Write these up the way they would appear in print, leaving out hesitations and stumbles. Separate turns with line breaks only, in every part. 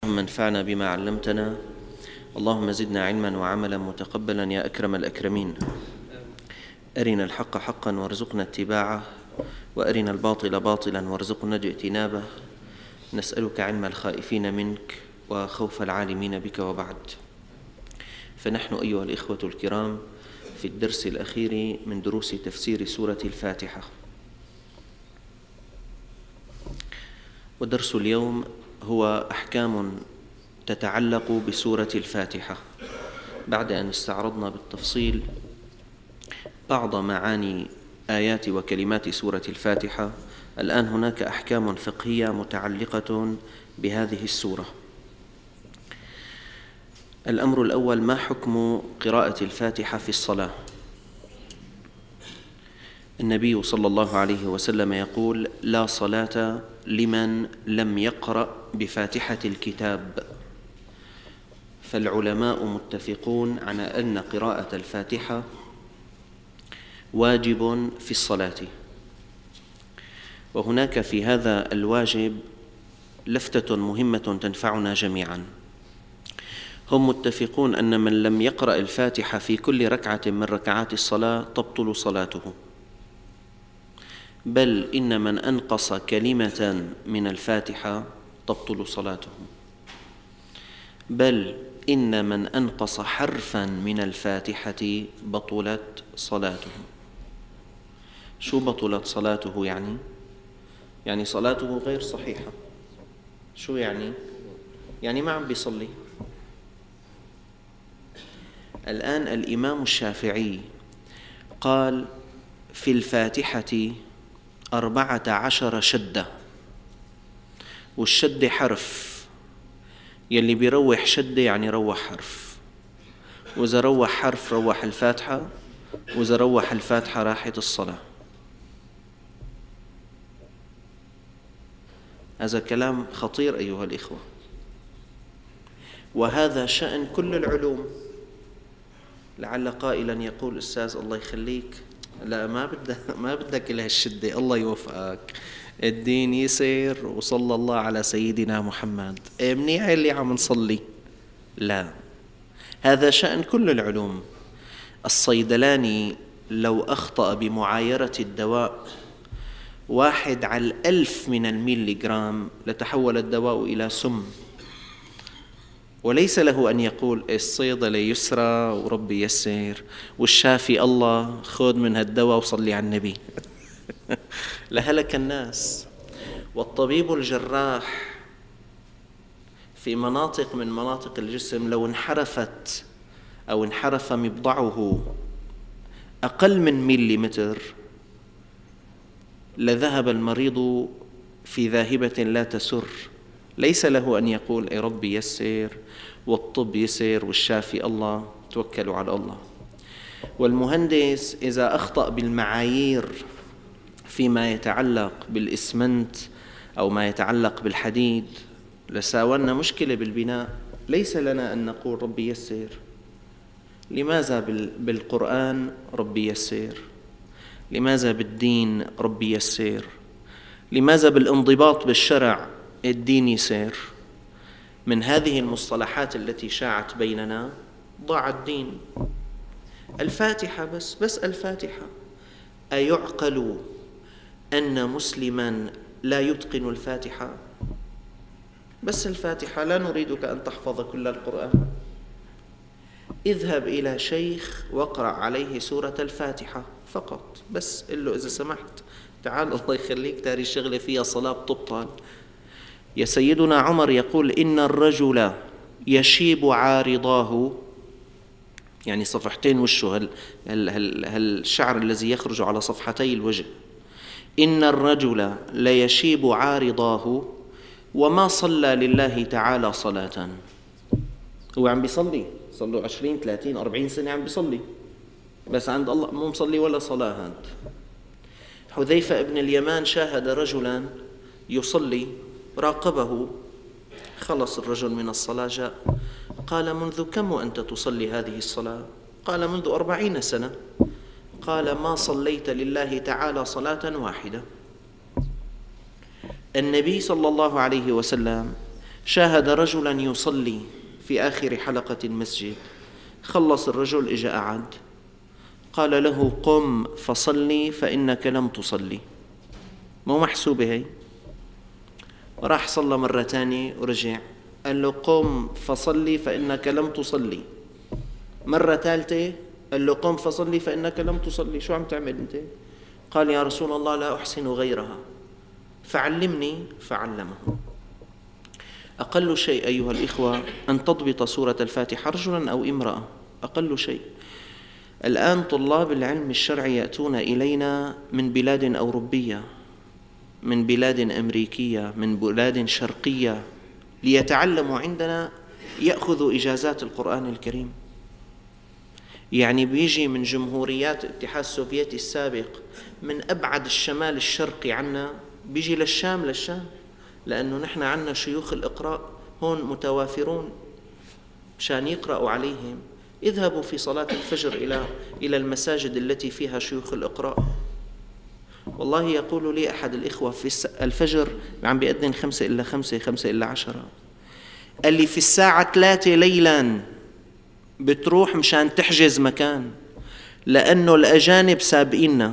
اللهم انفعنا بما علمتنا. اللهم زدنا علما وعملا متقبلا يا أكرم الأكرمين. أرنا الحق حقا وارزقنا اتباعه، وأرنا الباطل باطلا وارزقنا اجتنابه. نسألك علم الخائفين منك وخوف العالمين بك، وبعد. فنحن أيها الإخوة الكرام في الدرس الأخير من دروس تفسير سورة الفاتحة، ودرس اليوم هو أحكام تتعلق بسورة الفاتحة. بعد أن استعرضنا بالتفصيل بعض معاني آيات وكلمات سورة الفاتحة، الآن هناك أحكام فقهية متعلقة بهذه السورة. الأمر الأول: ما حكم قراءة الفاتحة في الصلاة؟ النبي صلى الله عليه وسلم يقول: لا صلاة لمن لم يقرأ بفاتحة الكتاب. فالعلماء متفقون على أن قراءة الفاتحة واجب في الصلاة. وهناك في هذا الواجب لفتة مهمة تنفعنا جميعا. هم متفقون أن من لم يقرأ الفاتحة في كل ركعة من ركعات الصلاة تبطل صلاته، بل إن من أنقص كلمة من الفاتحة تبطل صلاته، بل إن من أنقص حرفا من الفاتحة بطلت صلاته. شو بطلت صلاته يعني صلاته غير صحيحة. شو يعني ما عم بيصلي. الآن الإمام الشافعي قال في الفاتحة 14 شدة، والشدة حرف، يلي بيروح شدة يعني روح حرف، وإذا روح حرف روح الفاتحة، وإذا روح الفاتحة راحت الصلاة. هذا كلام خطير أيها الإخوة، وهذا شأن كل العلوم. لعل قائلا يقول: أستاذ الله يخليك، لا ما بدك إلى هالشدة، الله يوفقك، الدين يسير وصلى الله على سيدنا محمد، منيح اللي عم نصلي. لا، هذا شأن كل العلوم. الصيدلاني لو أخطأ بمعايرة الدواء 1/1000 من الميليغرام لتحول الدواء إلى سم، وليس له أن يقول الصيدلة يسرى وربي يسير والشافي الله، خذ من هالدواء وصلي على النبي. لهلك الناس. والطبيب الجراح في مناطق من مناطق الجسم لو انحرفت أو انحرف مبضعه أقل من مليمتر لذهب المريض في ذاهبة لا تسر. ليس له أن يقول يا ربي يسر والطب يسر والشافي الله، توكلوا على الله. والمهندس إذا أخطأ بالمعايير فيما يتعلق بالإسمنت أو ما يتعلق بالحديد لساونا مشكلة بالبناء. ليس لنا أن نقول ربي يسر. لماذا بالقرآن ربي يسر؟ لماذا بالدين ربي يسر؟ لماذا بالانضباط بالشرع الدين يسير؟ من هذه المصطلحات التي شاعت بيننا ضاع الدين. الفاتحة بس الفاتحة. أيعقل أن مسلما لا يتقن الفاتحة؟ بس الفاتحة، لا نريدك أن تحفظ كل القرآن. اذهب إلى شيخ واقرأ عليه سورة الفاتحة فقط، بس قل له إذا سمحت تعال الله يخليك تاري الشغلة فيها صلاة بتبطل. يا سيدنا عمر يقول: إن الرجل يشيب عارضاه، يعني صفحتين وشه، الشعر الذي يخرج على صفحتي الوجه. إن الرجل ليشيب عارضاه وما صلى لله تعالى صلاة. هو عم بيصلي، صلوا 20 30 40 سنة عم بيصلي، بس عند الله مو مصلي ولا صلاة. هاد حذيفة ابن اليمان شاهد رجلا يصلي، راقبه، خلص الرجل من الصلاة جاء قال: منذ كم وأنت تصلي هذه الصلاة؟ قال: منذ 40 سنة. قال: ما صليت لله تعالى صلاة واحدة. النبي صلى الله عليه وسلم شاهد رجلا يصلي في آخر حلقة المسجد، خلص الرجل إجا قعد، قال له قم فصلي فإنك لم تصلي. مو محسوبة هي. راح صلى مرة تانية ورجع قال له قم فصلي فإنك لم تصلي. مرة ثالثة قال له قم فصلي فإنك لم تصلي. شو عم تعمل أنت؟ قال يا رسول الله لا أحسن غيرها فعلمني، فعلمه. أقل شيء أيها الإخوة أن تضبط سورة الفاتحة، رجلا أو امرأة، أقل شيء. الآن طلاب العلم الشرعي يأتون إلينا من بلاد أوروبية، من بلاد أمريكية، من بلاد شرقية، ليتعلموا عندنا، يأخذوا إجازات القرآن الكريم. يعني بيجي من جمهوريات الاتحاد السوفيتي السابق، من أبعد الشمال الشرقي عنا، بيجي للشام لأنه نحن عنا شيوخ الإقراء هون متوافرون مشان يقرأوا عليهم. اذهبوا في صلاة الفجر إلى المساجد التي فيها شيوخ الإقراء. والله يقول لي أحد الإخوة في الفجر عم بيأذن 5 إلا 5 5 إلا 10، قال لي في الساعة 3 ليلاً بتروح مشان تحجز مكان، لأنه الأجانب سابقيننا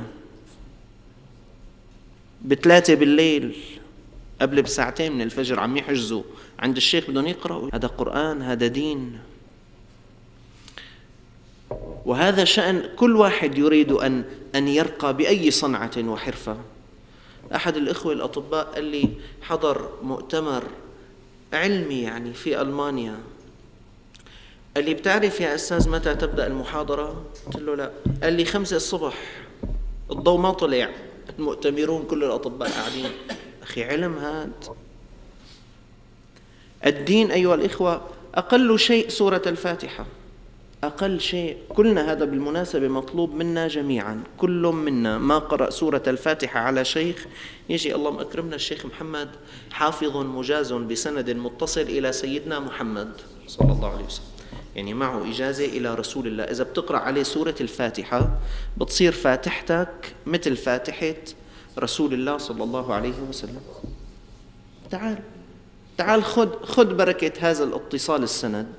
3 بالليل قبل بساعتين من الفجر عم يحجزوا عند الشيخ، بدهم يقرأوا. هذا قرآن، هذا دين، وهذا شأن كل واحد يريد أن يرقى بأي صنعة وحرفة. أحد الإخوة الأطباء قال لي حضر مؤتمر علمي يعني في ألمانيا، قال لي بتعرف يا أستاذ متى تبدأ المحاضرة؟ قلت له لا. قال لي 5 الصبح، الضوء ما طلع، المؤتمرون كل الأطباء قاعدين. أخي علم هاد الدين أيها الإخوة. أقل شيء سورة الفاتحة، أقل شيء. كلنا هذا بالمناسبة مطلوب منا جميعا، كل منا ما قرأ سورة الفاتحة على شيخ يجي اللهم أكرمنا الشيخ محمد حافظ مجاز بسند متصل إلى سيدنا محمد صلى الله عليه وسلم، يعني معه إجازة إلى رسول الله. إذا بتقرأ عليه سورة الفاتحة بتصير فاتحتك مثل فاتحة رسول الله صلى الله عليه وسلم. تعال خذ بركة هذا الاتصال السند.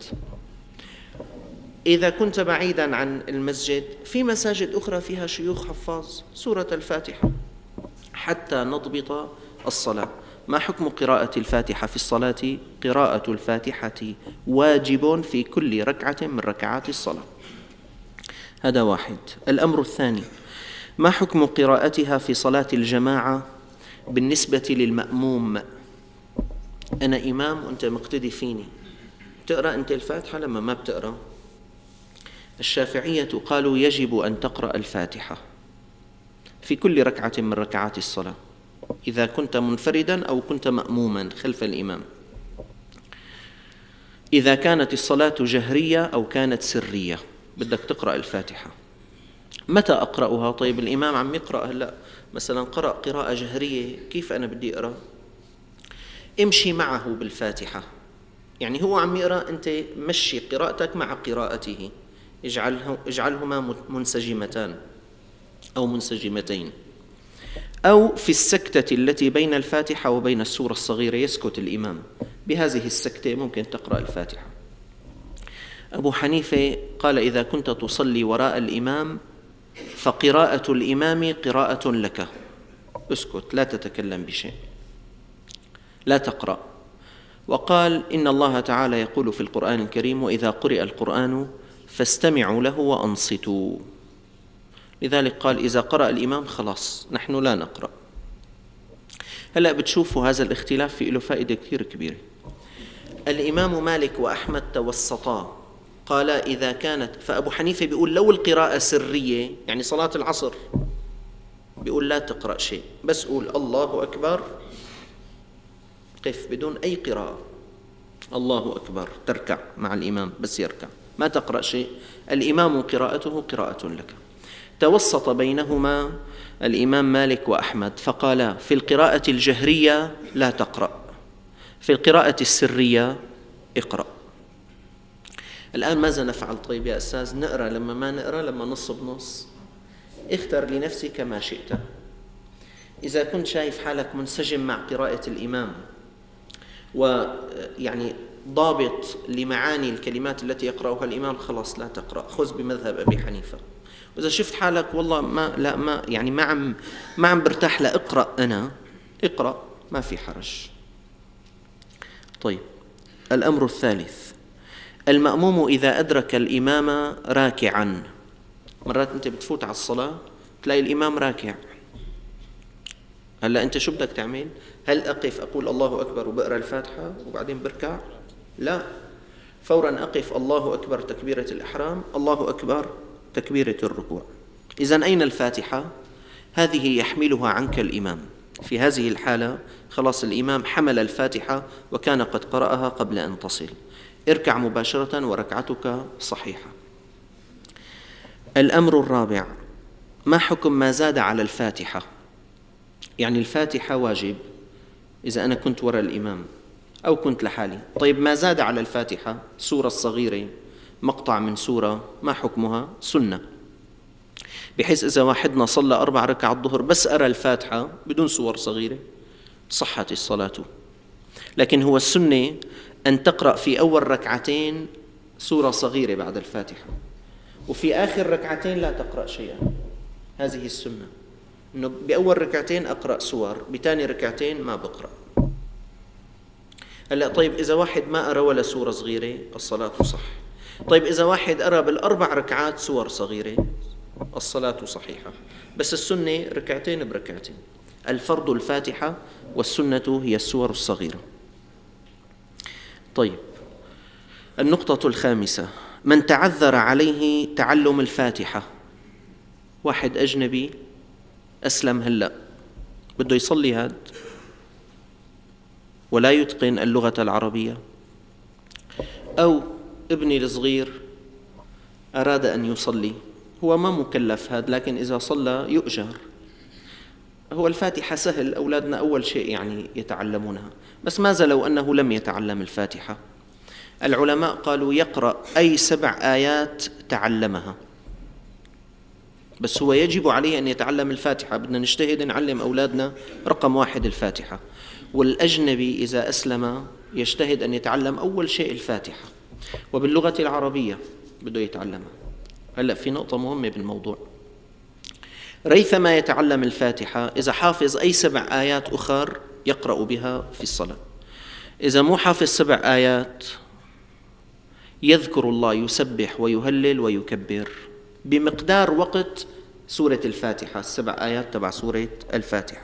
إذا كنت بعيداً عن المسجد، في مساجد أخرى فيها شيوخ حفاظ سورة الفاتحة حتى نضبط الصلاة. ما حكم قراءة الفاتحة في الصلاة؟ قراءة الفاتحة واجب في كل ركعة من ركعات الصلاة. هذا واحد. الأمر الثاني، ما حكم قراءتها في صلاة الجماعة بالنسبة للمأموم؟ أنا إمام وأنت مقتدي فيني، تقرأ أنت الفاتحة لما ما بتقرأ؟ الشافعية قالوا يجب أن تقرأ الفاتحة في كل ركعة من ركعات الصلاة، إذا كنت منفرداً أو كنت مأموماً خلف الإمام، إذا كانت الصلاة جهرية أو كانت سرية بدك تقرأ الفاتحة. متى أقرأها؟ طيب الإمام عم يقرأ هلأ مثلاً قرأ قراءة جهرية، كيف أنا بدي أقرأ؟ امشي معه بالفاتحة، يعني هو عم يقرأ أنت مشي قراءتك مع قراءته، اجعلهما منسجمتان أو منسجمتين. أو في السكتة التي بين الفاتحة وبين السورة الصغيرة يسكت الإمام، بهذه السكتة ممكن تقرأ الفاتحة. أبو حنيفة قال إذا كنت تصلي وراء الإمام فقراءة الإمام قراءة لك، اسكت لا تتكلم بشيء، لا تقرأ. وقال إن الله تعالى يقول في القرآن الكريم وإذا قرئ القرآن فاستمعوا له وأنصتوا، لذلك قال إذا قرأ الإمام خلاص نحن لا نقرأ. هلأ بتشوفوا هذا الاختلاف في له فائدة كثير كبيرة. الإمام مالك وأحمد توسطا، قال إذا كانت، فأبو حنيفة بيقول لو القراءة سرية يعني صلاة العصر بيقول لا تقرأ شيء، بس قول الله أكبر، قف بدون أي قراءة، الله أكبر، تركع مع الإمام بس يركع، ما تقرأ شيء، الإمام قراءته قراءة لك. توسط بينهما الإمام مالك وأحمد فقال في القراءة الجهرية لا تقرأ، في القراءة السرية اقرأ. الآن ماذا نفعل؟ طيب يا أستاذ نقرأ لما ما نقرأ، لما نص بنص؟ اختر لنفسك ما شئت. إذا كنت شايف حالك منسجم مع قراءة الإمام ويعني ضابط لمعاني الكلمات التي يقرأها الإمام، خلاص لا تقرأ، خذ بمذهب أبي حنيفة. وإذا شفت حالك والله ما عم برتاح لأقرأ أنا، اقرأ، ما في حرج. طيب، الأمر الثالث: المأموم إذا أدرك الإمام راكعا. مرات أنت بتفوت على الصلاة تلاقي الإمام راكع، هلأ أنت شو بدك تعمل؟ هل أقف أقول الله أكبر وبقرأ الفاتحة وبعدين بركع؟ لا، فورا أقف الله أكبر تكبيرة الإحرام، الله أكبر تكبيرة الركوع. إذن أين الفاتحة؟ هذه يحملها عنك الإمام. في هذه الحالة خلاص الإمام حمل الفاتحة وكان قد قرأها قبل أن تصل، اركع مباشرة وركعتك صحيحة. الأمر الرابع: ما حكم ما زاد على الفاتحة؟ يعني الفاتحة واجب إذا أنا كنت وراء الإمام أو كنت لحالي. طيب ما زاد على الفاتحة، سورة الصغيرة، مقطع من سورة، ما حكمها؟ سنة، بحيث إذا واحدنا صلى 4 ركعات الظهر بس أرى الفاتحة بدون سور صغيرة صحت الصلاة. لكن هو السنة أن تقرأ في أول ركعتين سورة صغيرة بعد الفاتحة، وفي آخر ركعتين لا تقرأ شيئا. هذه السنة، إنه بأول ركعتين أقرأ سور، بتاني ركعتين ما بقرأ. هلأ طيب إذا واحد ما أرى ولا سورة صغيرة الصلاة صح. طيب إذا واحد أرى بال4 ركعات سور صغيرة الصلاة صحيحة، بس السنة ركعتين بركعتين. الفرض الفاتحة والسنة هي السور الصغيرة. طيب، النقطة الخامسة: من تعذر عليه تعلم الفاتحة. واحد أجنبي أسلم هلأ بده يصلي هاد ولا يتقن اللغة العربية، أو ابني الصغير أراد أن يصلي، هو ما مكلف هاد، لكن إذا صلى يؤجر. هو الفاتحة سهل، أولادنا أول شيء يعني يتعلمونها، بس ماذا لو أنه لم يتعلم الفاتحة؟ العلماء قالوا يقرأ أي 7 آيات تعلمها، بس هو يجب عليه أن يتعلم الفاتحة. بدنا نجتهد نعلم أولادنا رقم 1 الفاتحة. والأجنبي إذا أسلم يجتهد أن يتعلم أول شيء الفاتحة، وباللغة العربية بده يتعلمها. هلأ في نقطة مهمة بالموضوع: ريثما يتعلم الفاتحة إذا حافظ أي 7 آيات أخر يقرأ بها في الصلاة. إذا مو حافظ 7 آيات يذكر الله، يسبح ويهلل ويكبر بمقدار وقت سورة الفاتحة، 7 آيات تبع سورة الفاتحة.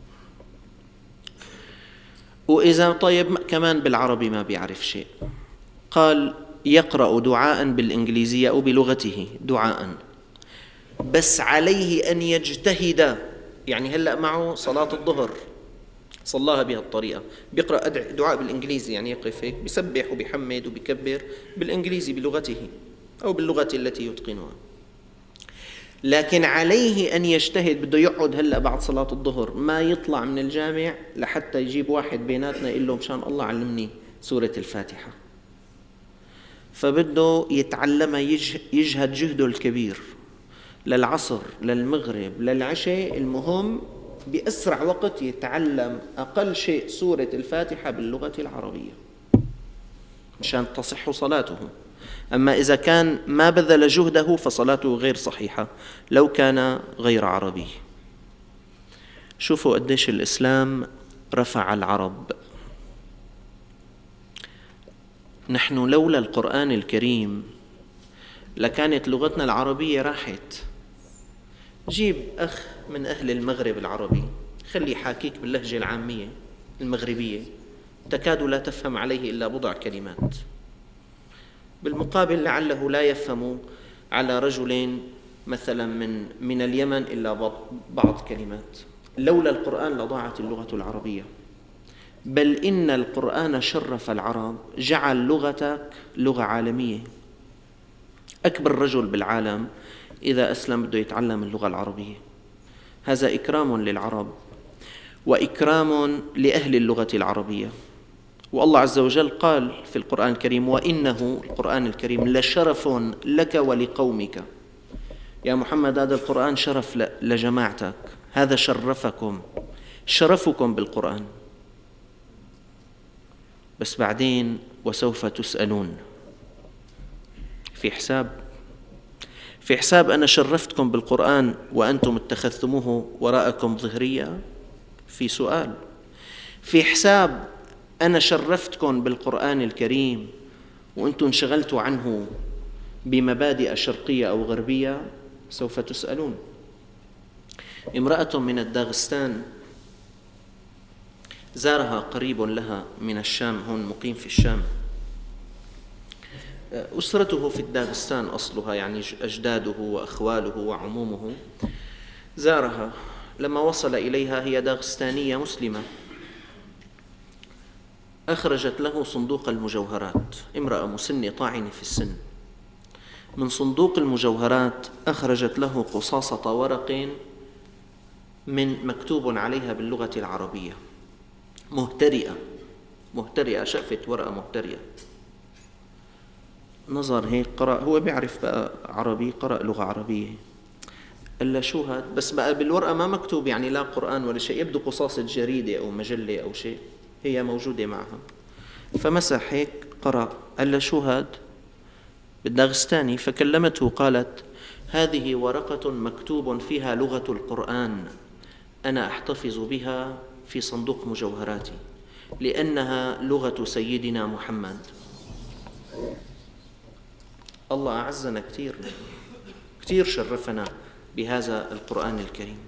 وإذا طيب كمان بالعربي ما بيعرف شيء، قال يقرأ دعاء بالإنجليزية أو بلغته دعاء، بس عليه أن يجتهد. يعني هلأ معه صلاة الظهر صلاها بهالطريقة، بيقرأ دعاء بالإنجليزي، يعني يقف هيك بيسبح وبيحمد وبيكبر بالإنجليزي بلغته أو باللغة التي يتقنها، لكن عليه أن يجتهد. بده يقعد هلأ بعد صلاة الظهر ما يطلع من الجامع لحتى يجيب واحد بيناتنا يقول له مشان الله علمني سورة الفاتحة، فبده يتعلمها، يجهد جهده الكبير للعصر للمغرب للعشاء، المهم بأسرع وقت يتعلم أقل شيء سورة الفاتحة باللغة العربية مشان تصح صلاته. أما إذا كان ما بذل جهده فصلاته غير صحيحة لو كان غير عربي. شوفوا قديش الإسلام رفع العرب. نحن لولا القرآن الكريم لكانت لغتنا العربية راحت. جيب أخ من أهل المغرب العربي خلي حاكيك باللهجة العامية المغربية تكاد لا تفهم عليه إلا بضع كلمات، بالمقابل لعله لا يفهم على رجل مثلا من اليمن إلا بعض كلمات. لولا القرآن لضاعت اللغة العربية، بل إن القرآن شرف العرب، جعل لغتك لغة عالمية. أكبر رجل بالعالم إذا أسلم بده يتعلم اللغة العربية، هذا إكرام للعرب وإكرام لأهل اللغة العربية. والله عز وجل قال في القرآن الكريم: وإنه القرآن الكريم لشرف لك ولقومك. يا محمد هذا القرآن شرف لجماعتك، هذا شرفكم، شرفكم بالقرآن. بس بعدين وسوف تسألون. في حساب أنا شرفتكم بالقرآن وأنتم اتخذتموه وراءكم ظهريا، في سؤال. في حساب أنا شرفتكم بالقرآن الكريم وأنتم انشغلتوا عنه بمبادئ شرقية أو غربية، سوف تسألون. امرأة من الداغستان زارها قريب لها من الشام، هون مقيم في الشام، أسرته في الداغستان أصلها، يعني أجداده وأخواله وعمومه. زارها، لما وصل إليها هي داغستانية مسلمة، أخرجت له صندوق المجوهرات، امرأة مسنة طاعنة في السن. من صندوق المجوهرات أخرجت له قصاصة ورق من مكتوب عليها باللغة العربية، مهترئة، شقفة ورقة مهترئة. نظر هيك، قرأ، هو بيعرف بقى عربي، قرأ لغة عربية. قال له شو هاد؟ بس بقى بالورقة ما مكتوب يعني لا قرآن ولا شيء، يبدو قصاصة جريدة أو مجلة أو شيء هي موجودة معها. فمسح هيك، قرأ، قال له شو هاد؟ بالداغستاني. فكلمته قالت: هذه ورقة مكتوب فيها لغة القرآن، أنا أحتفظ بها في صندوق مجوهراتي لأنها لغة سيدنا محمد. الله أعزنا كثير شرفنا بهذا القرآن الكريم.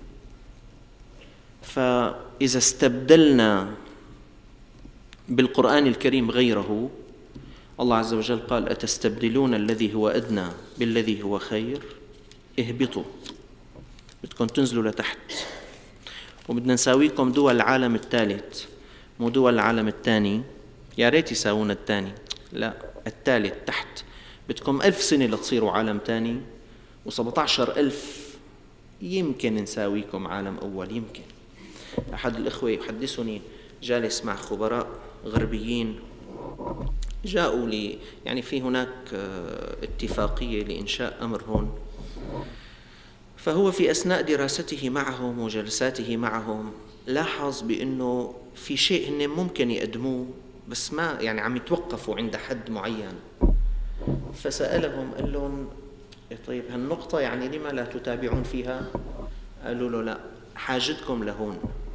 فإذا استبدلنا بالقرآن الكريم غيره، الله عز وجل قال: أتستبدلون الذي هو أدنى بالذي هو خير، اهبطوا، بدكم تنزلوا لتحت، وبدنا نساويكم دول العالم الثالث، مو دول العالم الثاني. يا ريت يساوونا الثاني، لا، الثالث تحت. بدكم 1000 سنة لتصيروا عالم ثاني، و17,000 يمكن نساويكم عالم أول، يمكن. أحد الإخوة يحدثني جالس مع خبراء غربيين جاءوا لي، يعني في هناك اتفاقية لإنشاء أمر هون، فهو في أثناء دراسته معهم وجلساته معهم لاحظ بأنه في شيء هن ممكن يقدموه، بس ما يعني عم يتوقفوا عند حد معين. فسألهم، قال لهم: طيب هالنقطة يعني لما لا تتابعون فيها؟ قالوا له: لا، حاجتكم لهون،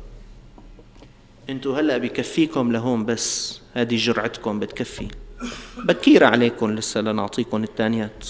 انتوا هلأ بكفيكم لهون، بس هذه جرعتكم بتكفي، بكير عليكم لسه لنعطيكم الثانيات.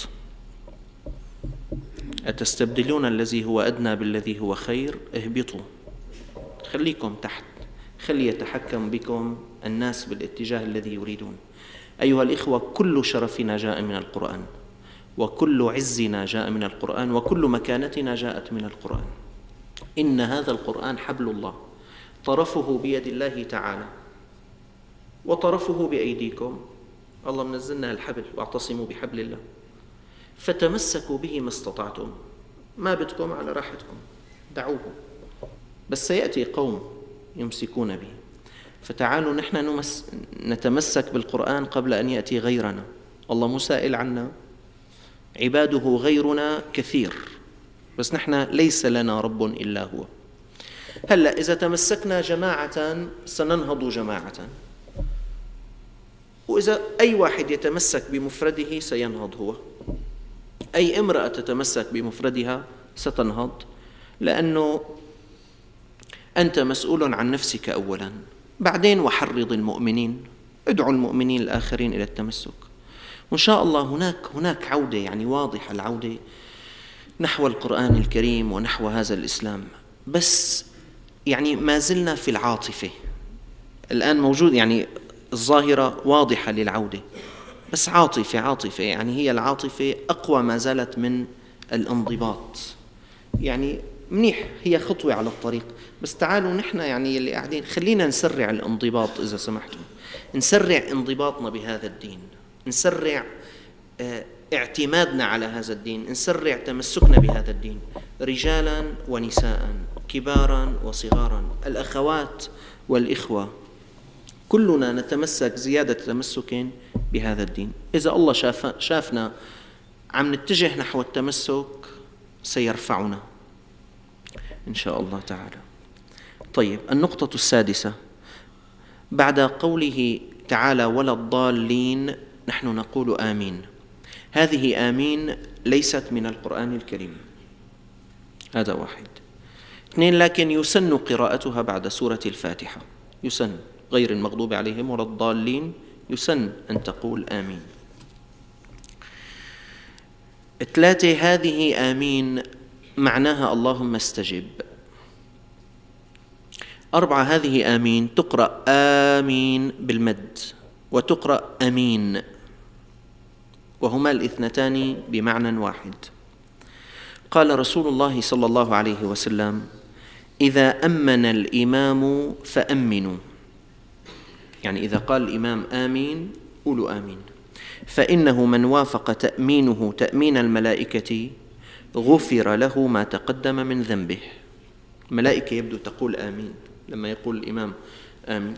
أتستبدلون الذي هو أدنى بالذي هو خير، اهبطوا، خليكم تحت، خلي يتحكم بكم الناس بالاتجاه الذي يريدون. أيها الإخوة، كل شرفنا جاء من القرآن، وكل عزنا جاء من القرآن، وكل مكانتنا جاءت من القرآن. إن هذا القرآن حبل الله، طرفه بيد الله تعالى وطرفه بأيديكم. الله منزلنا الحبل، واعتصموا بحبل الله، فتمسكوا به ما استطعتم. ما بدكم على راحتكم، دعوه، بس سيأتي قوم يمسكون به. فتعالوا نحن نتمسك بالقرآن قبل أن يأتي غيرنا. الله مسائل عنا، عباده غيرنا كثير، بس نحن ليس لنا رب إلا هو. هلأ إذا تمسكنا جماعة سننهض جماعة، وإذا أي واحد يتمسك بمفرده سينهض هو، أي امرأة تتمسك بمفردها ستنهض، لأنه أنت مسؤول عن نفسك أولا، بعدين وحرض المؤمنين، ادعوا المؤمنين الآخرين إلى التمسك. وإن شاء الله هناك عودة، يعني واضحة العودة نحو القرآن الكريم ونحو هذا الإسلام، بس يعني ما زلنا في العاطفة. الآن موجود، يعني الظاهرة واضحة للعودة، بس عاطفة، يعني هي العاطفة أقوى ما زالت من الانضباط. يعني منيح، هي خطوة على الطريق، بس تعالوا نحن يعني اللي قاعدين خلينا نسرع الانضباط إذا سمحتم، نسرع انضباطنا بهذا الدين، نسرع اعتمادنا على هذا الدين، نسرع تمسكنا بهذا الدين، رجالا ونساء، كبارا وصغارا، الأخوات والإخوة، كلنا نتمسك زيادة تمسك بهذا الدين. إذا الله شافنا عم نتجه نحو التمسك سيرفعنا إن شاء الله تعالى. طيب، النقطة السادسة، بعد قوله تعالى ولا الضالين نحن نقول آمين. هذه آمين ليست من القرآن الكريم، هذا واحد. اثنين، لكن يسن قراءتها بعد سورة الفاتحة، يسن، غير المغضوب عليهم ولا الضالين، يسن أن تقول آمين. ثلاثة، هذه آمين معناها اللهم استجب. أربعة، هذه آمين تقرأ آمين بالمد وتقرأ أمين، وهما الاثنتان بمعنى واحد. قال رسول الله صلى الله عليه وسلم: إذا أمن الإمام فأمنوا، يعني إذا قال الإمام آمين قولوا آمين، فإنه من وافق تأمينه تأمين الملائكة غفر له ما تقدم من ذنبه. الملائكة يبدو تقول آمين لما يقول الإمام آمين.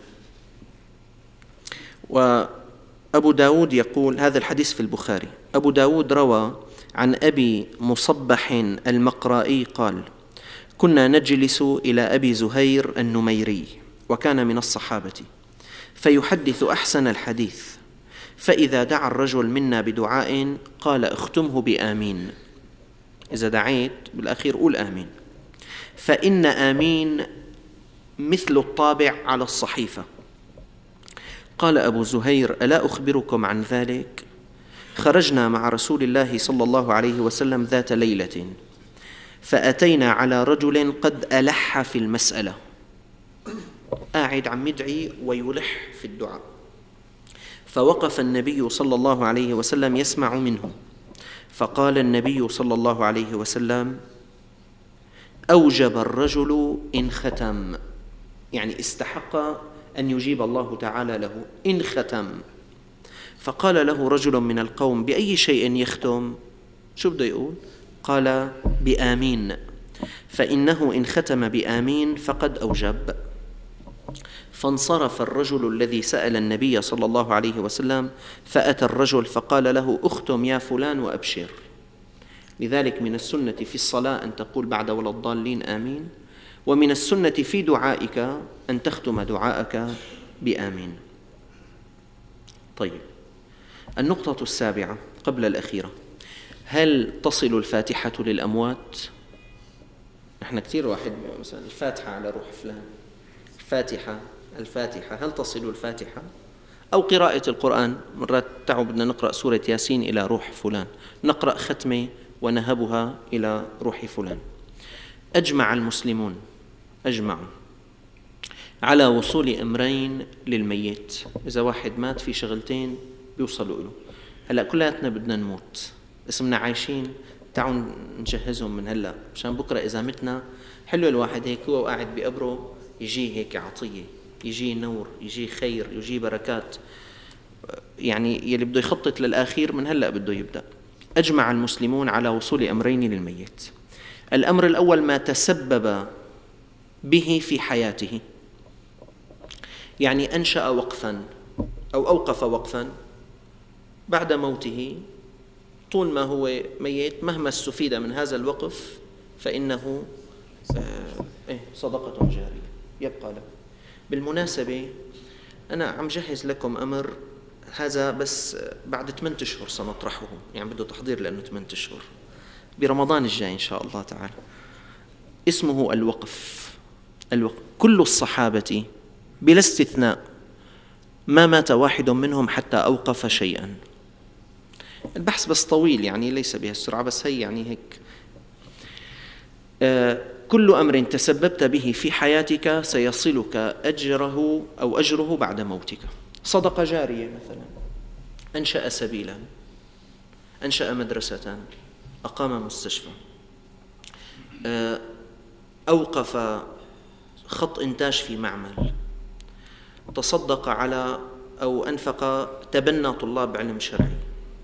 وأبو داود يقول، هذا الحديث في البخاري، أبو داود روى عن أبي مصبح المقرائي قال: كنا نجلس إلى أبي زهير النميري وكان من الصحابة، فيحدث أحسن الحديث، فإذا دعا الرجل منا بدعاء قال: اختمه بآمين، إذا دعيت بالأخير قول آمين، فإن آمين مثل الطابع على الصحيفة. قال أبو زهير: ألا أخبركم عن ذلك؟ خرجنا مع رسول الله صلى الله عليه وسلم ذات ليلة، فأتينا على رجل قد ألح في المسألة، قاعد عم يدعي ويلح في الدعاء، فوقف النبي صلى الله عليه وسلم يسمع منه، فقال النبي صلى الله عليه وسلم: أوجب الرجل إن ختم، يعني استحق أن يجيب الله تعالى له إن ختم. فقال له رجل من القوم: بأي شيء يختم؟ شو بده يقول؟ قال: بآمين، فإنه إن ختم بآمين فقد أوجب. فانصرف الرجل الذي سأل النبي صلى الله عليه وسلم، فأتى الرجل فقال له: اختم يا فلان وأبشر. لذلك من السنة في الصلاة أن تقول بعد ولا الضالين آمين، ومن السنة في دعائك أن تختم دعاءك بآمين. طيب، النقطة السابعة قبل الأخيرة: هل تصل الفاتحة للأموات؟ نحن كثير واحد مثلا الفاتحة على روح فلان، الفاتحة هل تصل الفاتحة؟ أو قراءة القرآن، مرات تعوا بدنا نقرأ سورة ياسين إلى روح فلان، نقرأ ختمة ونهبها إلى روح فلان. أجمع المسلمون على وصول أمرين للميت. إذا واحد مات في شغلتين بيوصلوا له. هلأ كلاتنا بدنا نموت، اسمنا عايشين، تعوا نجهزهم من هلأ مشان بكرة إذا متنا حلو الواحد هيك هو قاعد بقبره يجي هيك عطية، يجي نور، يجي خير، يجي بركات. يعني يلي بده يخطط للآخير من هلأ بده يبدأ. أجمع المسلمون على وصول أمرين للميت. الأمر الأول ما تسبب به في حياته، يعني أنشأ وقفا أو أوقف وقفا بعد موته، طول ما هو ميت مهما استفيد من هذا الوقف فإنه صدقة جارية يبقى له. بالمناسبة أنا عم جهز لكم أمر هذا بس بعد 8 أشهر سنطرحه، يعني بده تحضير لأنه 8 أشهر برمضان الجاي إن شاء الله تعالى. اسمه الوقف. كل الصحابة بلا استثناء ما مات واحد منهم حتى أوقف شيئا. البحث بس طويل، يعني ليس بهالسرعة، بس هي يعني هيك. كل أمر تسببت به في حياتك سيصلك أجره أو أجره بعد موتك. صدقة جارية مثلا، أنشأ سبيلا، أنشأ مدرسة، أقام مستشفى، أوقف خط إنتاج في معمل، تصدق على أو أنفق تبنى طلاب علم شرعي،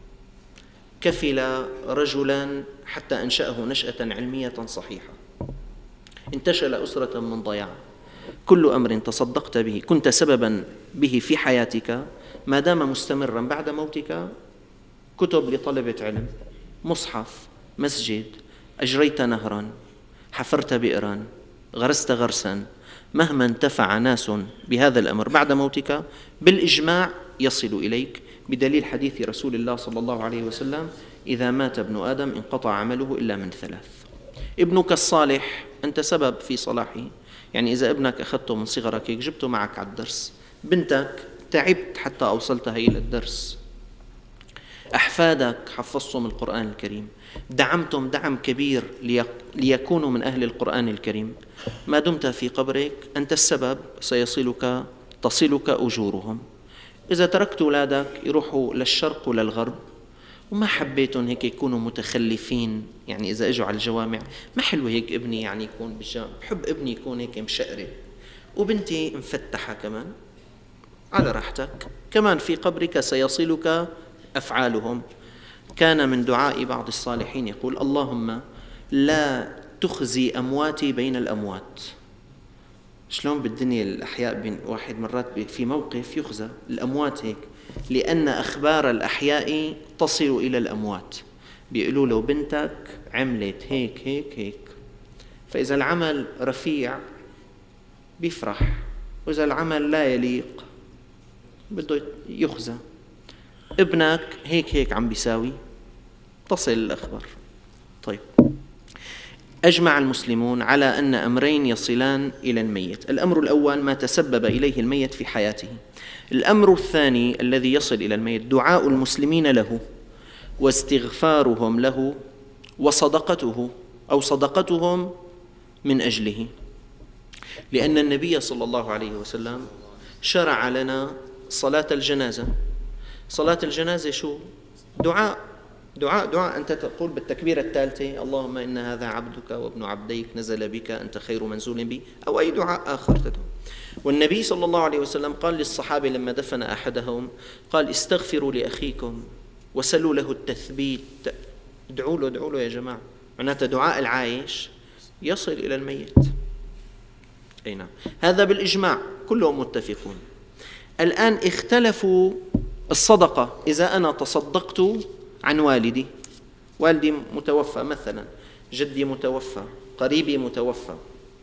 كفل رجلا حتى أنشأه نشأة علمية صحيحة، انتشل أسرة من ضياع. كل أمر تصدقت به كنت سببا به في حياتك ما دام مستمرا بعد موتك، كتب لطلبة علم، مصحف، مسجد، أجريت نهرا، حفرت بئرا، غرست غرسا، مهما انتفع ناس بهذا الأمر بعد موتك بالإجماع يصل إليك، بدليل حديث رسول الله صلى الله عليه وسلم: إذا مات ابن آدم انقطع عمله إلا من ثلاث. ابنك الصالح أنت سبب في صلاحه، يعني إذا ابنك أخذته من صغرك هيك جبته معك على الدرس، بنتك تعبت حتى أوصلتها إلى الدرس، أحفادك حفظتهم القرآن الكريم، دعمتم دعم كبير ليكونوا من أهل القرآن الكريم. ما دمت في قبرك أنت السبب، تصلك أجورهم. إذا تركت أولادك يروحوا للشرق وللغرب وما حبيتهم هيك يكونوا متخلفين، يعني إذا إجوا على الجوامع ما حلو هيك ابني يعني يكون بالجامع، بحب ابني يكون هيك مشقرب وبنتي مفتحة كمان، على راحتك. كمان في قبرك سيصلك أفعالهم. كان من دعاء بعض الصالحين يقول: اللهم لا تخزي أمواتي بين الأموات. شلون بالدنيا الأحياء بين واحد مرات في موقف يخزى، الأموات هيك، لأن أخبار الأحياء تصل إلى الأموات. بيقولوا له بنتك عملت هيك هيك هيك، فإذا العمل رفيع بيفرح، وإذا العمل لا يليق بده يخزى. ابنك هيك هيك عم بيساوي، تصل الأخبار. طيب، أجمع المسلمون على أن أمرين يصلان إلى الميت. الأمر الأول ما تسبب إليه الميت في حياته. الأمر الثاني الذي يصل إلى الميت دعاء المسلمين له واستغفارهم له وصدقته أو صدقتهم من أجله، لأن النبي صلى الله عليه وسلم شرع لنا صلاة الجنازة. صلاة الجنازة شو؟ دعاء دعاء دعاء. أنت تقول بالتكبيرة الثالثة: اللهم إن هذا عبدك وابن عبديك نزل بك أنت خير منزول بي، أو أي دعاء آخر تدعو. والنبي صلى الله عليه وسلم قال للصحابة لما دفن أحدهم، قال: استغفروا لأخيكم وسلوا له التثبيت. ادعوا له يا جماعة. معناتها دعاء العايش يصل إلى الميت. أي نعم، هذا بالإجماع كلهم متفقون. الآن اختلفوا الصدقة. إذا أنا تصدقت عن والدي متوفى مثلا، جدي متوفى، قريبي متصدقت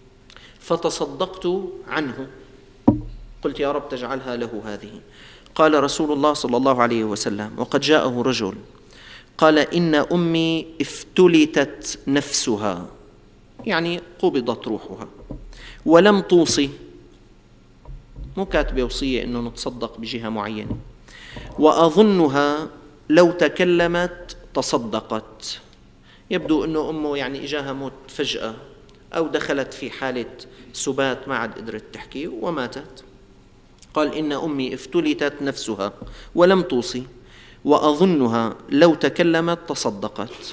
فتصدقت عنه، قلت يا رب تجعلها له هذه. قال رسول الله صلى الله عليه وسلم: وقد جاءه رجل قال: إن أمي افتلتت نفسها، يعني قبضت روحها، ولم توصي، مو كاتبة وصية إنه نتصدق بجهة معينة، وأظنها لو تكلمت تصدقت. يبدو أنه أمه يعني إجاها موت فجأة أو دخلت في حالة سبات ما عاد قدرت تحكي وماتت. قال: إن أمي افتلتت نفسها ولم توصي وأظنها لو تكلمت تصدقت،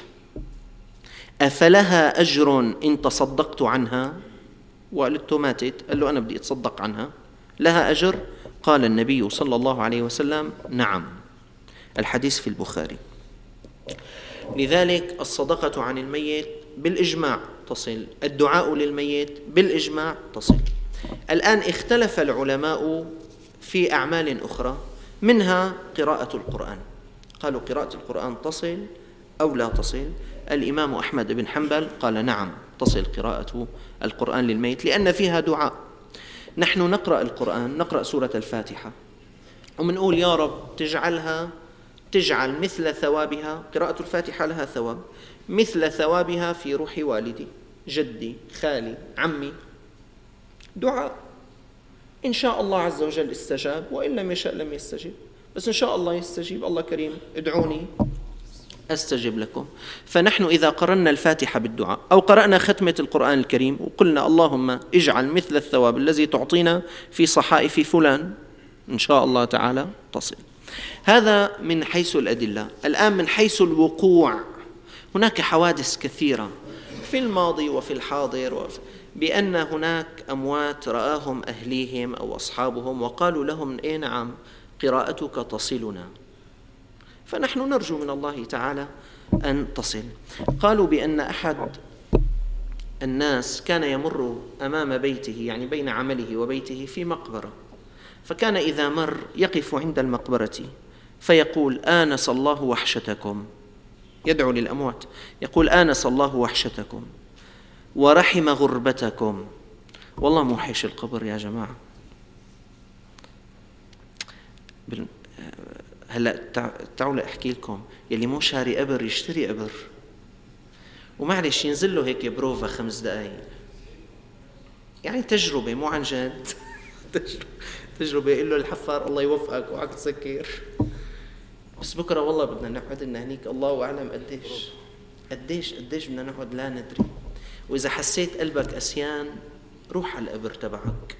أفلها أجر إن تصدقت عنها؟ وقالت ماتت، قال له أنا بدي أتصدق عنها، لها أجر؟ قال النبي صلى الله عليه وسلم: نعم. الحديث في البخاري. لذلك الصدقة عن الميت بالإجماع تصل، الدعاء للميت بالإجماع تصل. الآن اختلف العلماء في أعمال أخرى، منها قراءة القرآن. قالوا قراءة القرآن تصل أو لا تصل. الإمام أحمد بن حنبل قال: نعم تصل قراءة القرآن للميت، لأن فيها دعاء. نحن نقرأ القرآن، نقرأ سورة الفاتحة ومنقول يا رب تجعل مثل ثوابها، قراءة الفاتحة لها ثواب، مثل ثوابها في روح والدي، جدي، خالي، عمي. دعاء، إن شاء الله عز وجل استجاب، وإن لم يشاء لم يستجب، بس إن شاء الله يستجيب. الله كريم، ادعوني أستجب لكم. فنحن إذا قرأنا الفاتحة بالدعاء أو قرأنا ختمة القرآن الكريم وقلنا اللهم اجعل مثل الثواب الذي تعطينا في صحائف فلان، إن شاء الله تعالى تصل. هذا من حيث الأدلة. الآن من حيث الوقوع، هناك حوادث كثيرة في الماضي وفي الحاضر بأن هناك أموات رآهم أهليهم أو أصحابهم وقالوا لهم: إيه نعم قراءتك تصلنا. فنحن نرجو من الله تعالى أن تصل. قالوا بأن أحد الناس كان يمر أمام بيته، يعني بين عمله وبيته، في مقبرة، فكان إذا مر يقف عند المقبرة فيقول: آنس الله وحشتكم، يدعو للأموات، يقول: آنس الله وحشتكم ورحم غربتكم والله موحش القبر يا جماعة. هلأ تعالوا أحكي لكم، يلي مو شاري قبر يشتري قبر، ومعلش ينزل له هيك بروفا 5 دقايق، يعني تجربة مو عن جد. تجربة. يقول له الحفار الله يوفقك وعك تسكر، بس بكرة والله بدنا نقعد لنا هنيك، الله أعلم قديش بدنا نقعد لا ندري. وإذا حسيت قلبك أسيان روح على القبر تبعك.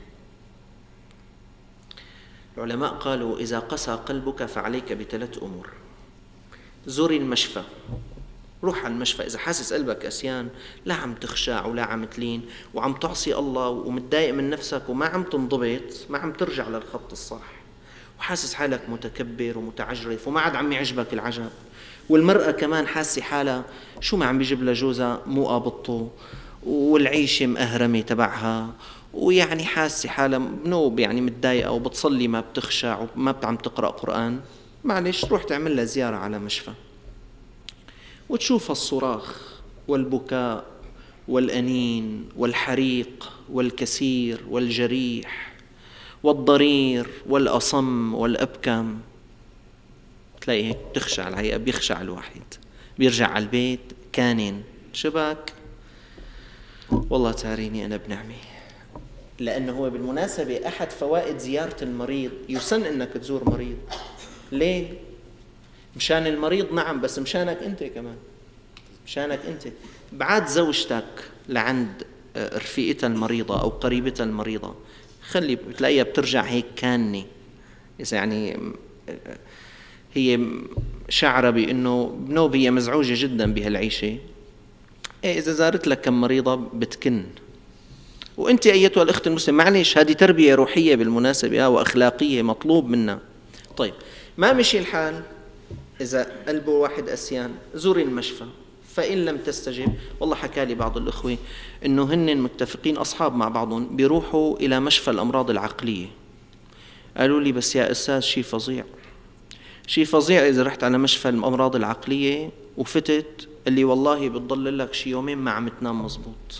العلماء قالوا إذا قسى قلبك فعليك ب3 أمور. زور المشفى، روح على المشفى إذا حاسس قلبك أسيان، لا عم تخشع ولا عم تلين وعم تعصي الله ومتضايق من نفسك وما عم تنضبط، ما عم ترجع للخط الصح، وحاسس حالك متكبر ومتعجرف وما عاد عم يعجبك العجب. والمرأة كمان حاسة حالها شو ما عم بيجيب لها جوزها مو قابضته، والعيشة مأهرمة تبعها، ويعني حاسة حالها بنوب، يعني متضايقة وبتصلي ما بتخشع وما عم تقرأ قرآن. معلش روح تعمل لها زيارة على مشفى وتشوف الصراخ والبكاء والأنين والحريق والكسير والجريح والضرير والأصم والأبكم. تلاقي هيك بتخشع الهيئة، بيخشع الواحد، بيرجع على البيت كانن شباك والله تاريني أنا بنعمة. لأنه هو بالمناسبة أحد فوائد زيارة المريض، يسن أنك تزور مريض. ليه؟ مشان المريض نعم، بس مشانك أنت كمان، مشانك أنت. بعد زوجتك لعند رفيقتها المريضة أو قريبتها المريضة، خلي بتلاقيها بترجع هيك كانة، إذا يعني هي شعرة بأنه بنوب هي مزعوجة جدا بهالعيشة، إذا زارت لك كم مريضة بتكن. وأنت أيتها الأخت المسلمة، معلش هذه تربية روحية بالمناسبة وأخلاقية مطلوب منا. طيب ما مشي الحال، إذا قلبه واحد أسيان زوري المشفى، فإن لم تستجب، والله حكى لي بعض الأخوة إنه هن متفقين أصحاب مع بعضهم بيروحوا إلى مشفى الأمراض العقلية. قالوا لي بس يا أستاذ شيء فظيع، شيء فظيع إذا رحت على مشفى الأمراض العقلية وفتت، اللي والله بتضل لك شيء يومين ما عم تنام مزبوط،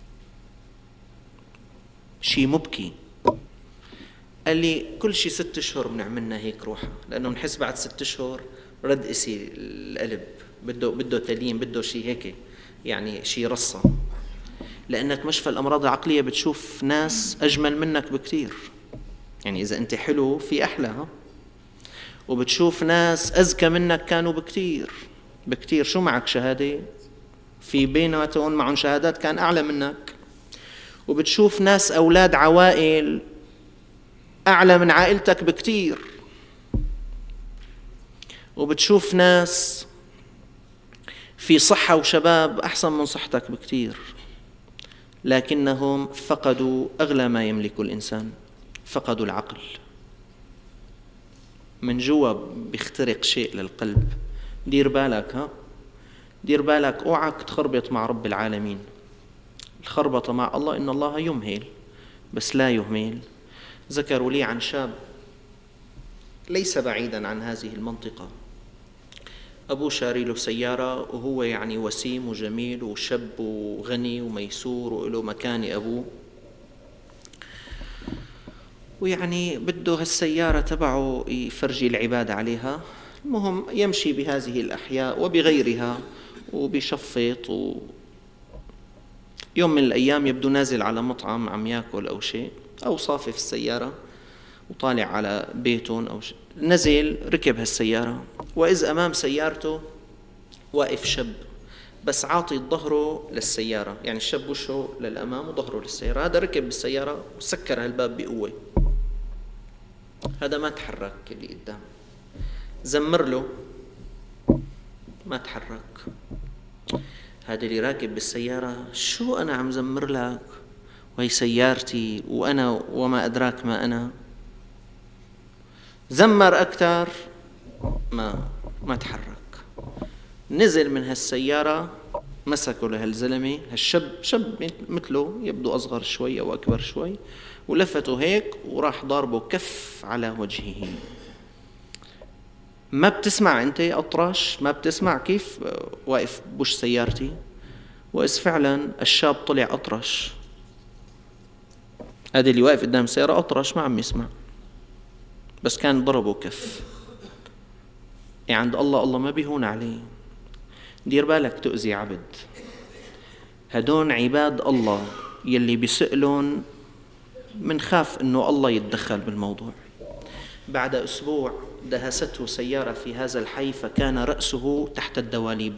شيء مبكي. قال لي كل شيء 6 أشهر بنعملنا هيك روحة، لأنه بنحس بعد 6 أشهر رد إسي القلب، بده تليين، بده شيء هيك يعني شيء رصة. لأنك مشفى الأمراض العقلية بتشوف ناس أجمل منك بكتير، يعني إذا أنت حلو في أحلى، وبتشوف ناس أذكى منك كانوا بكتير بكتير. شو معك شهادة؟ في بيناتهم معهم شهادات كان أعلى منك. وبتشوف ناس أولاد عوائل أعلى من عائلتك بكتير. وبتشوف ناس في صحة وشباب أحسن من صحتك بكتير، لكنهم فقدوا أغلى ما يملك الإنسان، فقدوا العقل. من جوا بيخترق شيء للقلب. دير بالك، دير بالك اوعك تخربط مع رب العالمين. الخربطة مع الله إن الله يمهل بس لا يهمل. ذكروا لي عن شاب ليس بعيدا عن هذه المنطقة، أبوه شاري له سيارة، وهو يعني وسيم وجميل وشاب وغني وميسور وله مكان أبوه، ويعني بده هالسيارة تبعه يفرجي العبادة عليها. المهم يمشي بهذه الأحياء وبغيرها وبيشفط، يوم من الأيام يبدو نازل على مطعم عم يأكل أو شيء، أو صافي في السيارة وطالع على بيتون أو شيء، نزل ركب هالسيارة، وإذ أمام سيارته واقف شاب بس عاطي ظهره للسيارة، يعني الشاب وشه للأمام وظهره للسيارة. هذا ركب بالسيارة وسكر هالباب بقوة، هذا ما تحرك، اللي قدام زمر له ما تحرك. هذا اللي راكب بالسيارة شو أنا عم زمر لك، وهي سيارتي وأنا وما أدراك ما أنا. زمر أكثر ما تحرك. نزل من هالسيارة، مسكوا لهالزلمة هالشاب، شاب مثله يبدو أصغر شوي أو أكبر شوي، ولفته هيك وراح ضاربه كف على وجهه. ما بتسمع أنت أطرش؟ ما بتسمع كيف واقف بوش سيارتي؟ وإذ فعلا الشاب طلع أطرش، هذا اللي واقف قدام السيارة أطرش ما عم يسمع، بس كان ضربه كف. يعني عند الله ما بيهون عليه. دير بالك تؤذي عبد. هدون عباد الله يلي بيسألون من خاف إنه الله يتدخل بالموضوع. بعد أسبوع دهسته سيارة في هذا الحي فكان رأسه تحت الدواليب.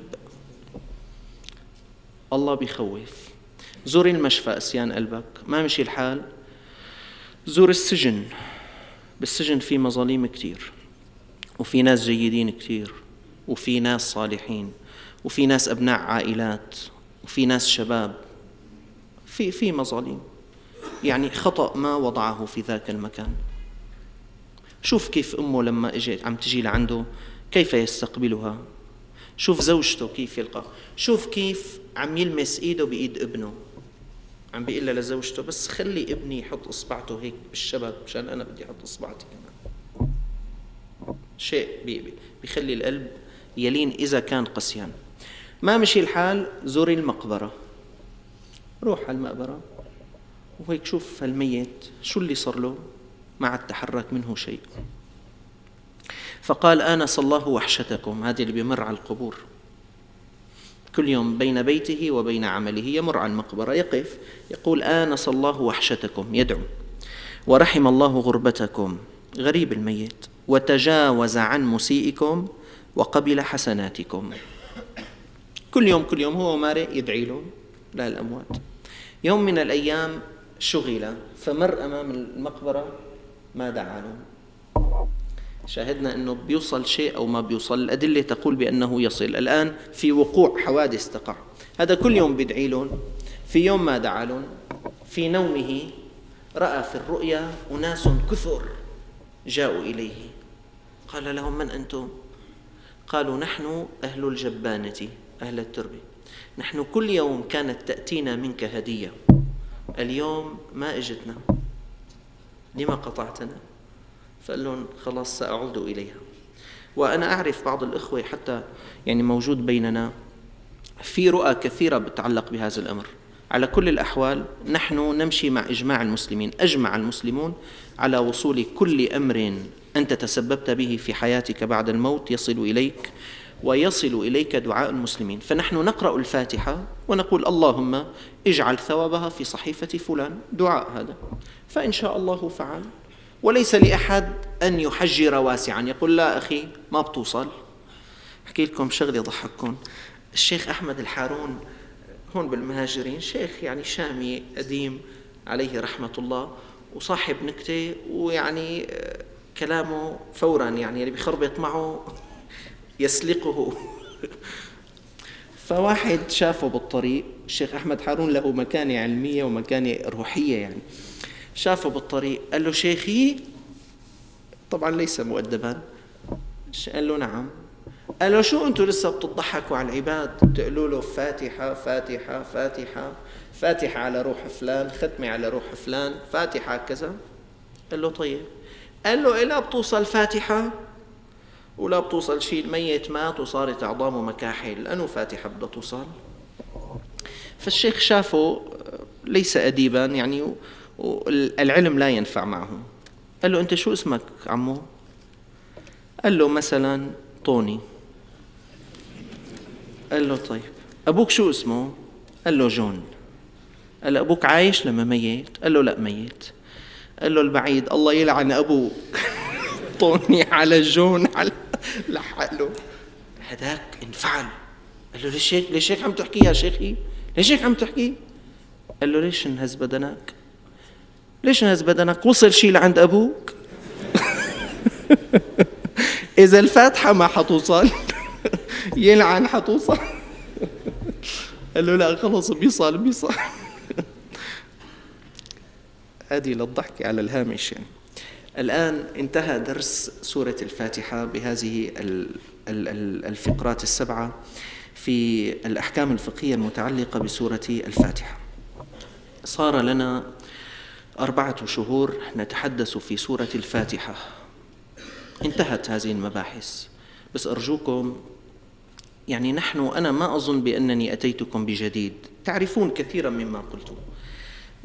الله بيخوف. زور المشفى أسيان قلبك، ما مشي الحال زور السجن. بالسجن في مظاليم كتير، وفي ناس جيدين كتير، وفي ناس صالحين، وفي ناس أبناء عائلات، وفي ناس شباب. في مظالم، يعني خطأ ما وضعه في ذاك المكان. شوف كيف أمه لما إجت عم تجي لعنده كيف يستقبلها. شوف زوجته كيف يلقى. شوف كيف عم يلمس إيده بإيد ابنه، عم بيقول لزوجته بس خلي ابني يحط إصبعته هيك بالشبك مشان أنا بدي أحط إصبعتي كمان. شيء بيخلي القلب يلين إذا كان قسيان. ما مشي الحال زوري المقبرة. روح على المقبرة وهيك شوف الميت شو اللي صار له، ما عاد تحرك منه شيء. فقال آنس الله وحشتكم. هذا اللي بيمر على القبور كل يوم بين بيته وبين عمله، يمر على المقبرة يقف يقول آنس الله وحشتكم، يدعو. ورحم الله غربتكم، غريب الميت. وتجاوز عن مسيئكم وقبل حسناتكم. كل يوم هو مارق يدعي له لا الأموات. يوم من الأيام شغل فمر أمام المقبرة ما دعا له. شاهدنا أنه بيوصل شيء أو ما بيوصل. الأدلة تقول بأنه يصل. الآن في وقوع حوادث تقع. هذا كل يوم بيدعي لهم، في يوم ما دعا لهم. في نومه رأى في الرؤيا أناس كثر جاءوا إليه. قال لهم من أنتم؟ قالوا نحن أهل الجبانة، أهل التربة. نحن كل يوم كانت تأتينا منك هدية، اليوم ما اجتنا، لما قطعتنا؟ فقال لهم خلاص سأعود إليها. وأنا أعرف بعض الإخوة حتى يعني موجود بيننا في رؤى كثيرة بتتعلق بهذا الأمر. على كل الأحوال نحن نمشي مع إجماع المسلمين. أجمع المسلمون على وصول كل أمر أنت تسببت به في حياتك بعد الموت يصل إليك، ويصل إليك دعاء المسلمين. فنحن نقرأ الفاتحة ونقول اللهم اجعل ثوابها في صحيفة فلان، دعاء هذا، فإن شاء الله فعل. وليس لأحد أن يحجر واسعا يقول لا أخي ما بتوصل. أحكي لكم شغلة ضحككم. الشيخ أحمد الحارون هون بالمهاجرين، شيخ يعني شامي قديم عليه رحمة الله، وصاحب نكتة، ويعني كلامه فورا يعني اللي بيخربط معه يسلقه. فواحد شافه بالطريق، الشيخ أحمد حارون له مكانة علمية ومكانة روحية، يعني شافه بالطريق قال له شيخي، طبعا ليس مؤدبا، قال له نعم. قال له شو أنتوا لسه بتضحكوا على العباد، تقولوا له فاتحة فاتحة فاتحة، فاتحة على روح فلان، ختمة على روح فلان، فاتحة كذا. قال له طيب. قال له إلا بتوصل فاتحة ولا بتوصل شيء، الميت مات وصارت أعظامه مكاحل، لأنه فاتحة بدها توصل. فالشيخ شافه ليس أديبا يعني، والعلم لا ينفع معه. قال له أنت شو اسمك عمو؟ قال له مثلا طوني. قال له طيب أبوك شو اسمه؟ قال له جون. قال له أبوك عايش لما ميت؟ قال له لا ميت. قال له البعيد الله يلعن أبوك. طوني على جون على لحق له. هداك انفعل، قال له ليش هيك عم تحكي يا شيخي؟ ليش هيك عم تحكي؟ قال له ليش انهز بدنك؟ ليش انهز بدنك؟ وصل شيء لعند أبوك؟ إذا الفاتحة ما حتوصل يلعن حتوصل. قال له لا خلص بيصل. هذه للضحك على الهامش يعني. الآن انتهى درس سورة الفاتحة بهذه الفقرات السبعة في الأحكام الفقهية المتعلقة بسورة الفاتحة. صار لنا 4 شهور نتحدث في سورة الفاتحة. انتهت هذه المباحث، بس أرجوكم يعني أنا ما أظن بأنني أتيتكم بجديد، تعرفون كثيرا مما قلت،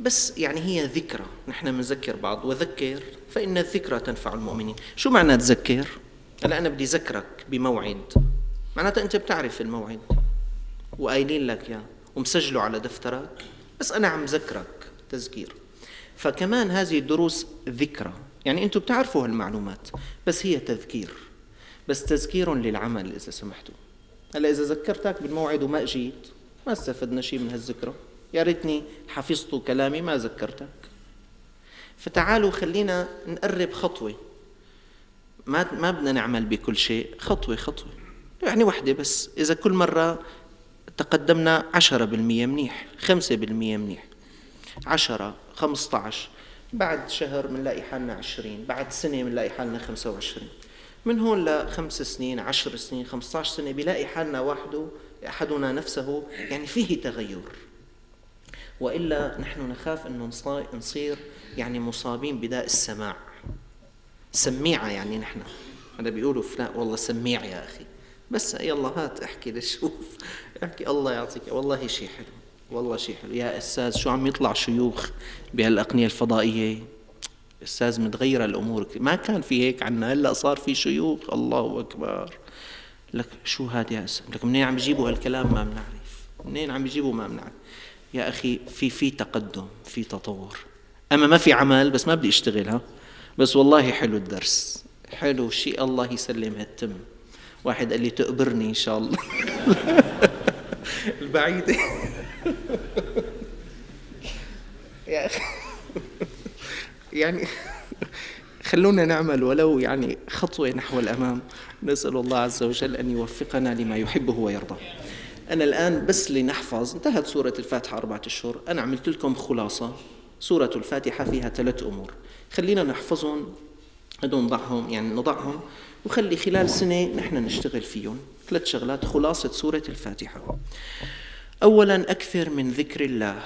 بس يعني هي ذكرى، نحن بنذكر بعض، وذكر فإن الذكرى تنفع المؤمنين. شو معنى تذكر؟ هلا أنا بدي ذكرك بموعد، معناتها أنت بتعرف الموعد وقايلين لك يا ومسجله على دفترك، بس أنا عم ذكرك تذكير. فكمان هذه الدروس ذكرى، يعني أنتم بتعرفوا هالمعلومات بس هي تذكير، بس تذكير للعمل إذا سمحتوا. هلا إذا ذكرتك بالموعد وما أجيت ما استفدنا شيء من هالذكرى، يا ريتني حفظت كلامي ما ذكرتك. فتعالوا خلينا نقرب خطوة، ما بدنا نعمل بكل شيء، خطوة خطوة، يعني واحدة بس. إذا كل مرة تقدمنا 10% منيح، 5% منيح، 10 15، بعد شهر بنلاقي حالنا 20، بعد سنة بنلاقي حالنا 25، من هون ل5 سنين 10 سنين 15 سنة بيلاقي حالنا أحدنا نفسه يعني فيه تغير. وإلا نحن نخاف أنه نصير يعني مصابين بداء السماع، سميعة، يعني نحن هذا بيقولوا فلان والله سميع يا أخي، بس يلا هات احكي لشوف، احكي الله يعطيك، والله شيء حلو، والله شيء حلو يا أستاذ. شو عم يطلع شيوخ بهالأقنية الفضائية، أستاذ متغيرة الأمور، ما كان في هيك عنا، هلأ صار في شيوخ، الله أكبر. لك شو هاد يا أستاذ؟ لك منين عم يجيبوا هالكلام ما بنعرف، منين عم يجيبوا ما بنعرف. يا أخي في تقدم، في تطور، أما ما في عمل، بس ما بدي أشتغلها، بس والله حلو الدرس، حلو شيء، الله يسلم هالتم. واحد قال لي تقبرني إن شاء الله البعيدة يا أخي يعني خلونا نعمل ولو يعني خطوة نحو الأمام. نسأل الله عز وجل أن يوفقنا لما يحبه ويرضى. أنا الآن بس لنحفظ، انتهت سورة الفاتحة 4 أشهر، أنا عملت لكم خلاصة. سورة الفاتحة فيها 3 أمور، خلينا نحفظهم، نضعهم وخلي خلال سنة نحن نشتغل فيهم. 3 شغلات خلاصة سورة الفاتحة. أولا أكثر من ذكر الله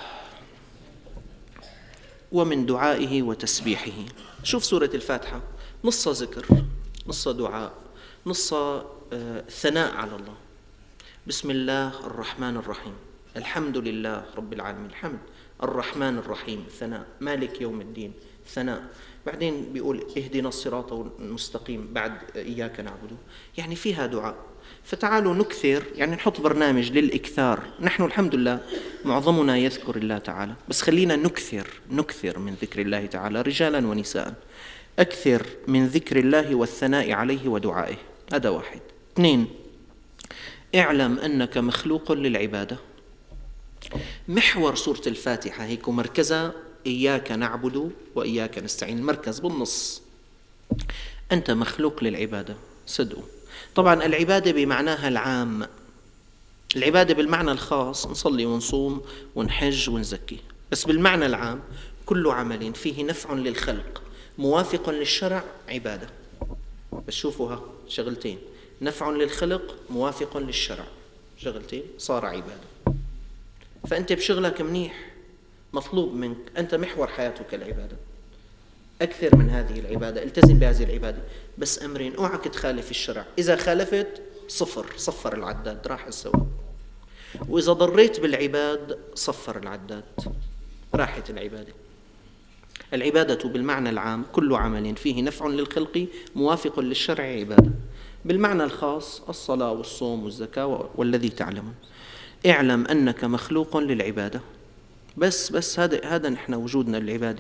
ومن دعائه وتسبيحه. شوف سورة الفاتحة نص ذكر، نص دعاء، نص ثناء على الله. بسم الله الرحمن الرحيم، الحمد لله رب العالمين، الحمد، الرحمن الرحيم ثناء، مالك يوم الدين ثناء، بعدين بيقول اهدنا الصراط المستقيم بعد إياك نعبد، يعني فيها دعاء. فتعالوا نكثر، يعني نحط برنامج للإكثار. نحن الحمد لله معظمنا يذكر الله تعالى، بس خلينا نكثر من ذكر الله تعالى رجالا ونساء. أكثر من ذكر الله والثناء عليه ودعائه، هذا 1. 2 اعلم أنك مخلوق للعبادة. محور سورة الفاتحة هيك مركزة إياك نعبد وإياك نستعين، مركز بالنص، أنت مخلوق للعبادة، صدقوا. طبعا العبادة بمعناها العام، العبادة بالمعنى الخاص نصلي ونصوم ونحج ونزكي، بس بالمعنى العام كل عمل فيه نفع للخلق موافق للشرع عبادة. بس شوفوها شغلتين، نفع للخلق موافق للشرع، شغلتين صار عبادة. فأنت بشغلك منيح، مطلوب منك، أنت محور حياتك العبادة، أكثر من هذه العبادة، التزم بهذه العبادة، بس أمرين، اوعك تخالف الشرع، إذا خالفت صفر العداد، راح الثواب، وإذا ضريت بالعباد صفر العداد، راحت العبادة. العبادة بالمعنى العام كل عمل فيه نفع للخلق موافق للشرع عبادة. بالمعنى الخاص الصلاة والصوم والزكاة والذي تعلمون. اعلم أنك مخلوق للعبادة، بس هذا نحن وجودنا للعبادة.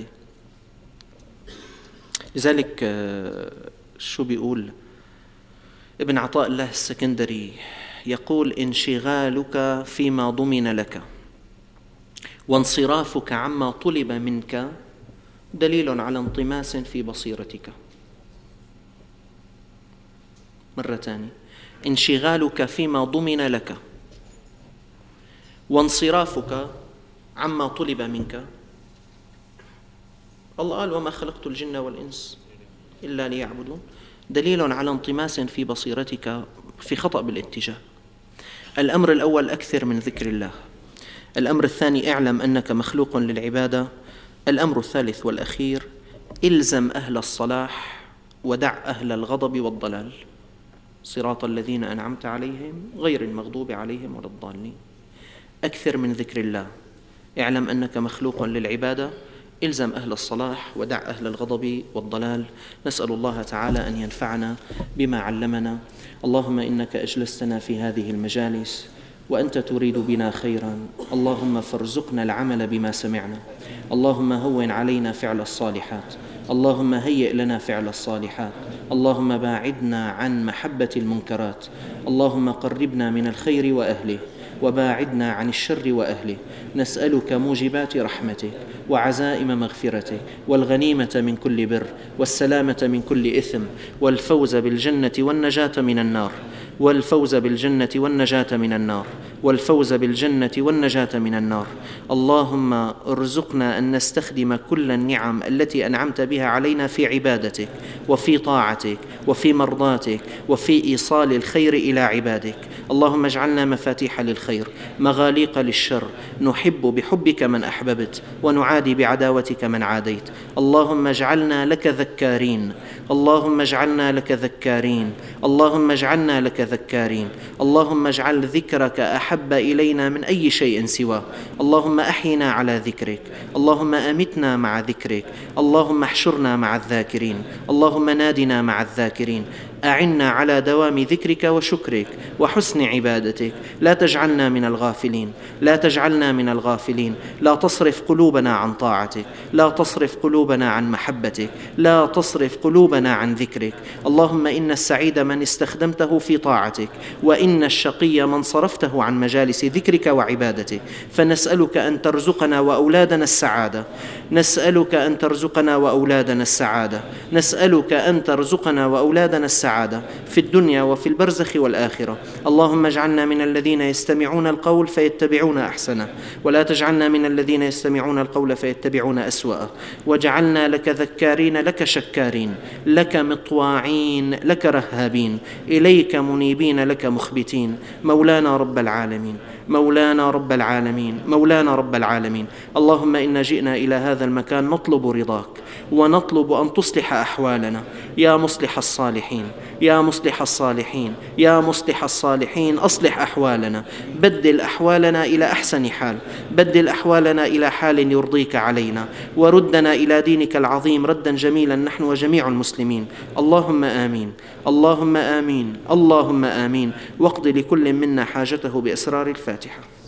لذلك شو بيقول ابن عطاء الله السكندري، يقول انشغالك فيما ضمن لك وانصرافك عما طلب منك دليل على انطماس في بصيرتك. مرة ثانية، انشغالك فيما ضمن لك وانصرافك عما طلب منك، الله قال وما خلقت الجن والإنس إلا ليعبدون، دليل على انطماس في بصيرتك، في خطأ بالاتجاه. الأمر الأول أكثر من ذكر الله. الأمر الثاني اعلم أنك مخلوق للعبادة. الأمر الثالث والأخير إلزم أهل الصلاح ودع أهل الغضب والضلال، صراط الذين أنعمت عليهم غير المغضوب عليهم ولا الضالين. أكثر من ذكر الله، اعلم أنك مخلوق للعبادة، إلزم أهل الصلاح ودع أهل الغضب والضلال. نسأل الله تعالى أن ينفعنا بما علمنا. اللهم إنك أجلستنا في هذه المجالس وأنت تريد بنا خيرا، اللهم فارزقنا العمل بما سمعنا. اللهم هون علينا فعل الصالحات، اللهم هيئ لنا فعل الصالحات، اللهم باعدنا عن محبة المنكرات، اللهم قربنا من الخير وأهله وباعدنا عن الشر وأهله. نسألك موجبات رحمتك وعزائم مغفرتك والغنيمة من كل بر والسلامة من كل إثم والفوز بالجنة والنجاة من النار، والفوز بالجنة والنجاة من النار، والفوز بالجنة والنجاة من النار. اللهم ارزقنا أن نستخدم كل النعم التي أنعمت بها علينا في عبادتك وفي طاعتك وفي مرضاتك وفي إيصال الخير إلى عبادك. اللهم اجعلنا مفاتيح للخير مغاليق للشر، نحب بحبك من أحببت ونعادي بعداوتك من عاديت. اللهم اجعلنا لك ذكارين، اللهم اجعلنا لك ذكارين، اللهم اجعلنا لك ذكارين. اللهم اجعل ذكرك أحب إلينا من أي شيء سواه. اللهم أحينا على ذكرك، اللهم أمتنا مع ذكرك، اللهم احشرنا مع الذاكرين، اللهم نادنا مع الذاكرين. أعنا على دوام ذكرك وشكرك وحسن عبادتك. لا تجعلنا من الغافلين، لا تجعلنا من الغافلين. لا تصرف قلوبنا عن طاعتك، لا تصرف قلوبنا عن محبتك، لا تصرف قلوبنا عن ذكرك. اللهم إن السعيد من استخدمته في طاعتك، وإن الشقي من صرفته عن مجالس ذكرك وعبادتك. فنسألك أن ترزقنا وأولادنا السعادة، نسألك أن ترزقنا وأولادنا السعادة، نسألك أن ترزقنا وأولادنا السعادة في الدنيا وفي البرزخ والآخرة. اللهم اجعلنا من الذين يستمعون القول فيتبعون أحسنه، ولا تجعلنا من الذين يستمعون القول فيتبعون أسوأه. واجعلنا لك ذكارين، لك شكارين، لك مطواعين، لك رهابين، إليك منيبين، لك مخبتين. مولانا رب العالمين، مولانا رب العالمين، مولانا رب العالمين. اللهم إنا جئنا إلى هذا المكان نطلب رضاك ونطلب أن تصلح أحوالنا يا مصلح الصالحين، يا مصلح الصالحين، يا مصلح الصالحين. أصلح أحوالنا، بدل أحوالنا إلى أحسن حال، بدل أحوالنا إلى حال يرضيك علينا، وردنا إلى دينك العظيم ردا جميلا نحن وجميع المسلمين. اللهم آمين، اللهم آمين، اللهم آمين. واقض لكل منا حاجته بأسرار الفاتحة.